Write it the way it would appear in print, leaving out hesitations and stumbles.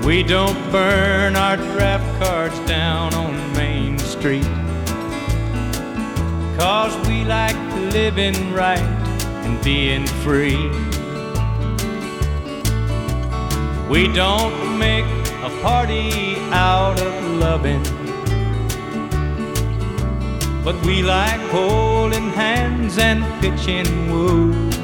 We don't burn our draft cards down on Main Street, 'cause we like living right and being free. We don't make a party out of loving, but we like holding hands and pitching woo.